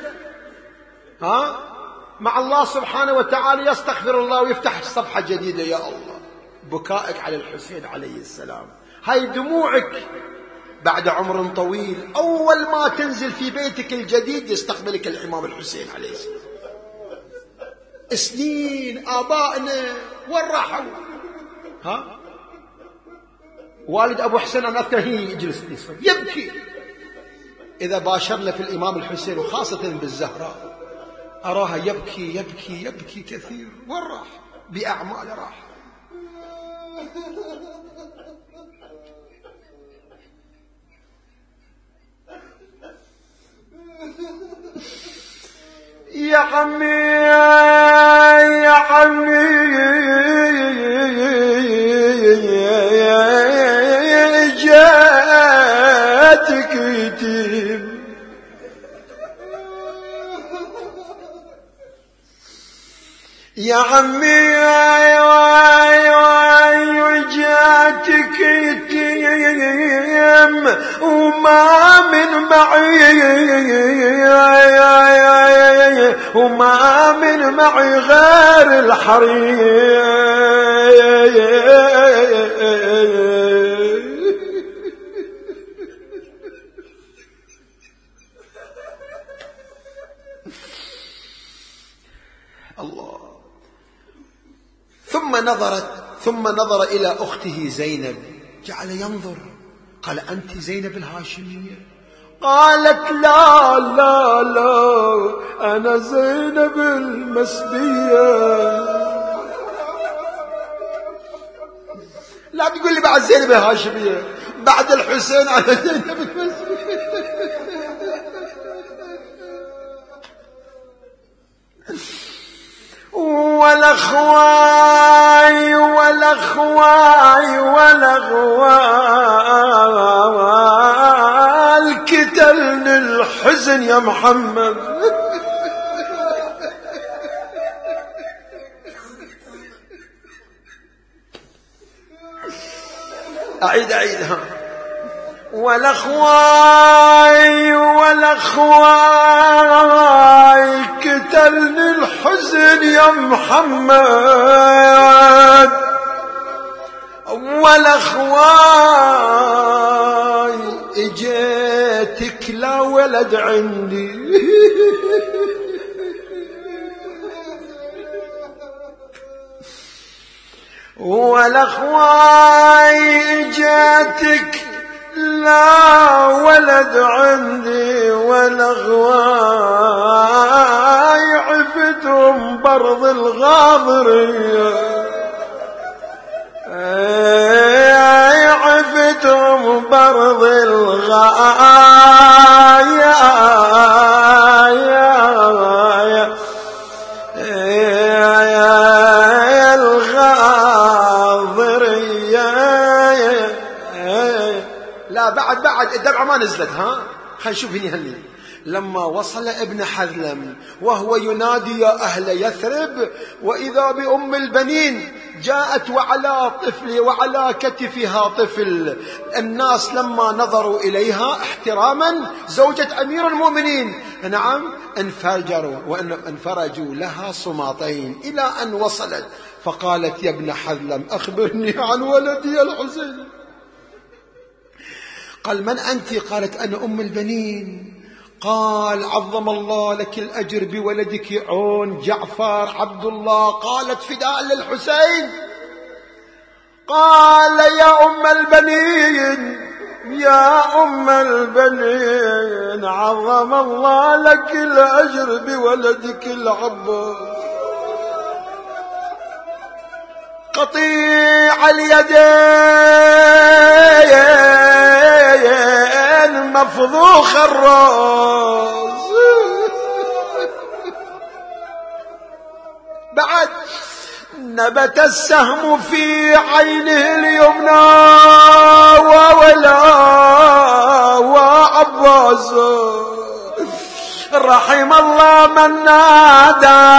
[SPEAKER 1] مع الله سبحانه وتعالى يستغفر الله ويفتح صفحة جديدة. يا الله، بكائك على الحسين عليه السلام، هاي دموعك بعد عمر طويل، أول ما تنزل في بيتك الجديد يستقبلك الإمام الحسين عليه السلام. سنين آبائنا وين راحوا؟ والد أبو حسين أنا أذكر هي يجلس يبكي إذا باشرنا في الإمام الحسين، وخاصة بالزهراء أراها يبكي يبكي يبكي كثير. وين راح؟ بأعمال راح. يا عمي يا عمي جاتك يتيم. يا عمي جاتك يتيم وما من معي غير الحريم. الله. ثم نظر إلى أخته زينب، جعل ينظر، قال أنت زينب الهاشمية؟ قالت لا لا لا أنا زينب المسدية. لا تقول لي بعد زينب الهاشمية، بعد الحسين على زينب المسدية. ولا والأخواي والأخواي والأخوال كتلني الحزن يا محمد. أعيدها. والأخواي والأخواي كتلني الحزن يا محمد. والأخواي اجيتك لا ولد عندي والأخواي اجيتك لا ولد عندي. والأخواي عفتهم برض الغاضرية عفتهم برض لا بعد الدمعة ما نزلت. خلينا نشوف هني لما وصل ابن حذلم وهو ينادي يا أهل يثرب، وإذا بأم البنين جاءت وعلى كتفها طفل. الناس لما نظروا إليها احتراما زوجة أمير المؤمنين نعم انفرجوا لها صماطين إلى أن وصلت فقالت يا ابن حذلم أخبرني عن ولدي الحسين. قال من أنت؟ قالت أنا أم البنين. قال عظم الله لك الأجر بولدك عون جعفر عبد الله. قالت فداء للحسين. قال يا أم البنين يا أم البنين عظم الله لك الأجر بولدك العباس. قطيع اليدين مفضوخ الراس. بعد نبت السهم في عينه اليمنى وعباس. رحم الله من نادى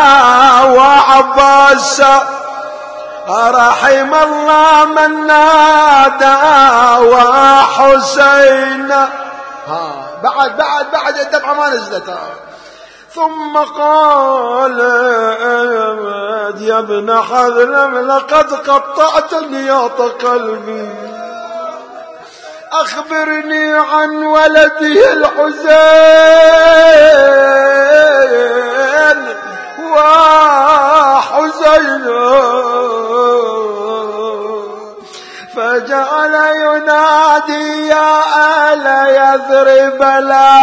[SPEAKER 1] وعباس. رحم الله من نادى وحسين. بعد الدمعة ما نزلت. ثم قال يا ابن حذلم لقد قطعت نياط قلبي. أخبرني عن ولدي الحسين وحسين. فجعل ينادي يا أهل يثرب لا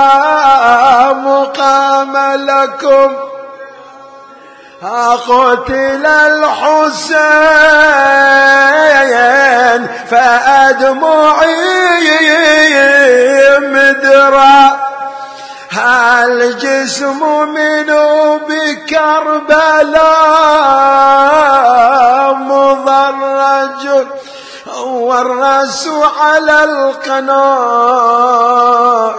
[SPEAKER 1] مقام لكم. قتل الحسين فأدمعي مدرا. الجسم منه بكربلاء مضرج والرأس على القناة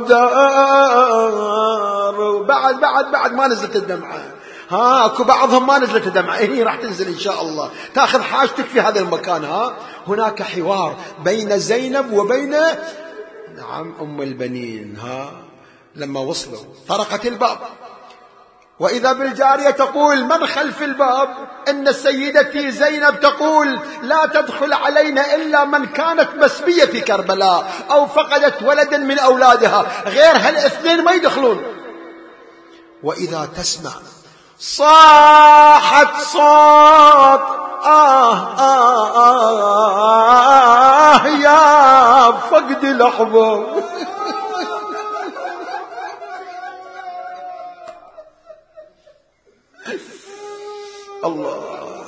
[SPEAKER 1] يدار. بعد ما نزلت الدمعة. اكو بعضهم ما نزلت الدمعة. هي راح تنزل ان شاء الله. تاخذ حاجتك في هذا المكان. هناك حوار بين زينب وبين نعم ام البنين. لما وصلوا طرقت الباب وإذا بالجارية تقول من خلف الباب إن سيدتي زينب تقول لا تدخل علينا إلا من كانت مسبية في كربلاء أو فقدت ولدا من أولادها، غير هالاثنين ما يدخلون. وإذا تسمع صاحت صوت يا فقد الأحباب. الله.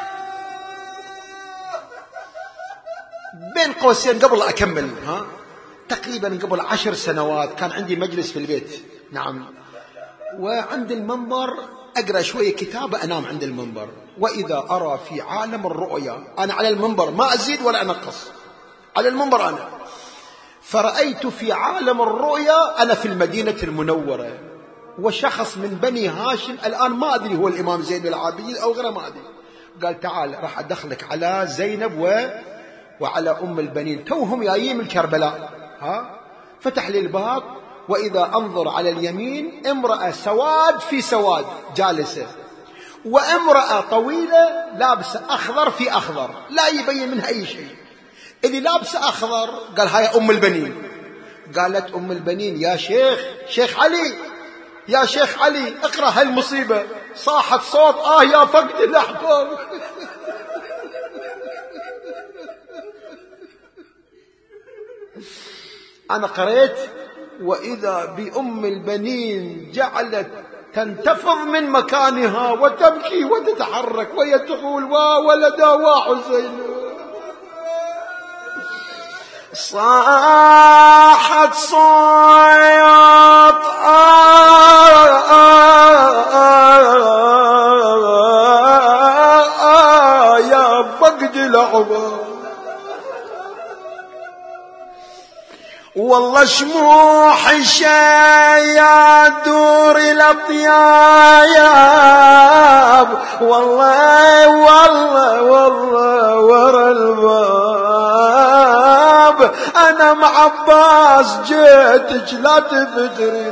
[SPEAKER 1] بين قوسين قبل أكمل تقريبا قبل 10 سنوات كان عندي مجلس في البيت نعم، وعند المنبر أقرأ شوية كتابة أنام عند المنبر. وإذا أرى في عالم الرؤيا، أنا على المنبر ما أزيد ولا أنقص، على المنبر أنا، فرأيت في عالم الرؤيا أنا في المدينة المنورة، وشخص من بني هاشم، الآن ما أدري هو الإمام زين العابدين أو غيره ما أدري، قال تعال راح أدخلك على زينب وعلى أم البنين، توهم جايين من كربلاء. فتح لي الباب، وإذا أنظر على اليمين امرأة سواد في سواد جالسة، وامرأة طويلة لابسة أخضر في أخضر لا يبين منها أي شيء. اللي لابسة أخضر قال هاي أم البنين. قالت أم البنين يا شيخ علي، يا شيخ علي اقرأ هالمصيبة. صاحت صوت يا فقد الأحباب. أنا قريت، وإذا بأم البنين جعلت تنتفض من مكانها وتبكي وتتحرك وهي تقول ولدا وحسين. صاحت صوت يا فقد الأحباب. والله شموح الشيا دور الأطياب، والله ورا الباب أنا مع عباس جيتك لا تفترين.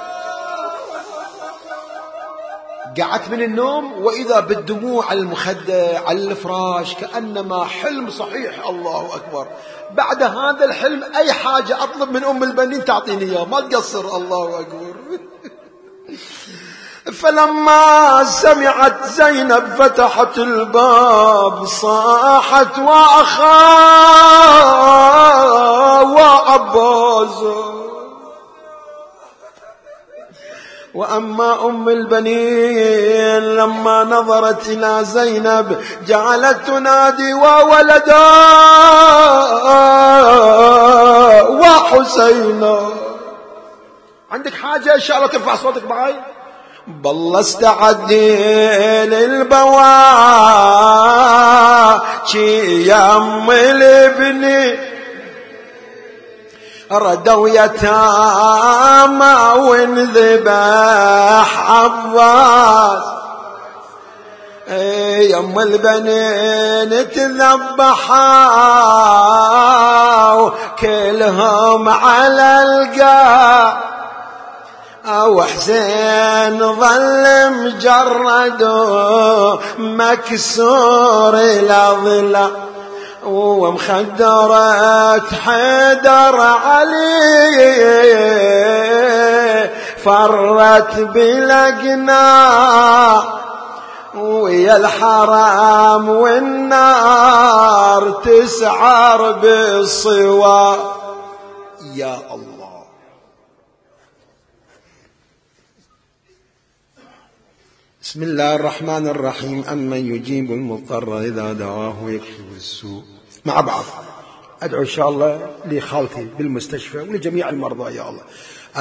[SPEAKER 1] قعدت من النوم وإذا بالدموع على المخدة على الفراش كأنما حلم صحيح. الله أكبر. بعد هذا الحلم أي حاجة أطلب من أم البنين تعطيني إياه ما تقصر. الله أكبر. فلما سمعت زينب فتحت الباب صاحت وعباس. وأما أم البنين لما نظرت إلى زينب جعلت تنادي وولدا وحسينا. عندك حاجة إن شاء الله ترفع صوتك معي. بالله استعدي للبواكي يا أم الابن ردوا يتامى وانذبح عباس. يا أم البنين تذبحوا كلهم على القاع، وحسين ظل مجرد مكسور الأضلاع، ومخدرة حيدر علي فرت بلقنا، ويا الحرام والنار تسعر بالصوا. يا الله. بسم الله الرحمن الرحيم. أمن يجيب المضطر إذا دعاه ويكشف السوء. مع بعض أدعو إن شاء الله لخالتي بالمستشفى ولجميع المرضى يا الله.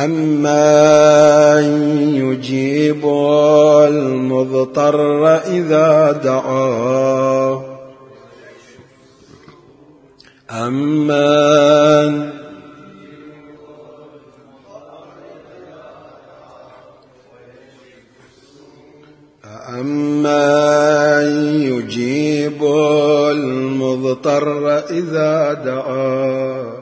[SPEAKER 1] أمن يجيب المضطر إذا دعاه، أمن يجيب المضطر إذا دعاه،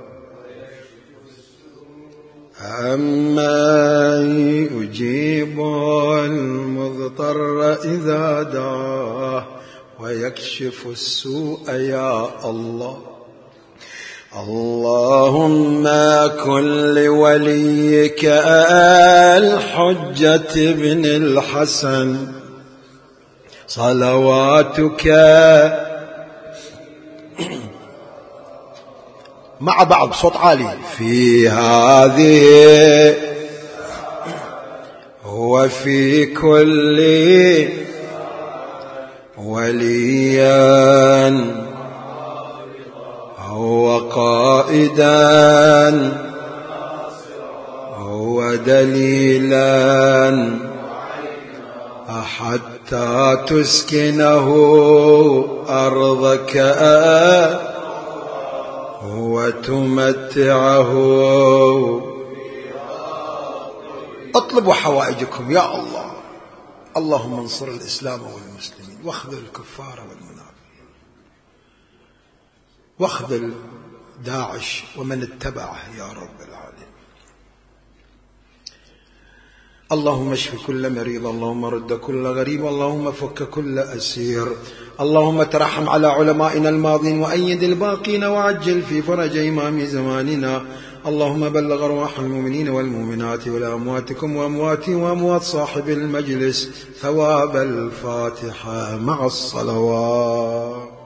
[SPEAKER 1] أمن يجيب المضطر إذا دعاه ويكشف السوء يا الله. اللهم كن لوليك الحجة بن الحسن صلواتك مع بعض صوت عالي في هذه وفي كل وليا هو قائدا هو دليلا حتى تسكنه أرضك وتمتعه. اطلبوا حوائجكم يا الله. اللهم انصر الإسلام والمسلمين واخذل الكفار والمنافقين واخذل داعش ومن اتبعه يا رب العالمين. اللهم اشف كل مريض، اللهم رد كل غريب، اللهم فك كل أسير. اللهم ترحم على علمائنا الماضين وأيد الباقين وعجل في فرج إمام زماننا. اللهم بلغ أرواح المؤمنين والمؤمنات ولأمواتكم وأموات صاحب المجلس ثواب الفاتحة مع الصلوات.